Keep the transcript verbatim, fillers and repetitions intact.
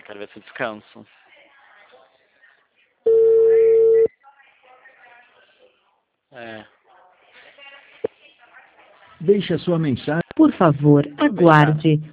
Quero ver se eu descanso. É. Deixe a sua mensagem. Por favor, aguarde.